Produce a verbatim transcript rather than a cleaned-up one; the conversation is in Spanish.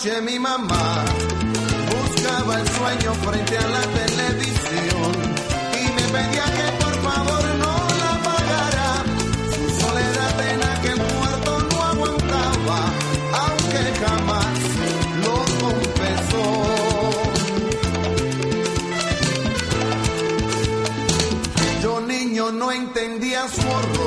noche mi mamá buscaba el sueño frente a la televisión y me pedía que por favor no la pagara. Su soledad en aquel cuarto no aguantaba, aunque jamás lo confesó. Yo niño no entendía su horror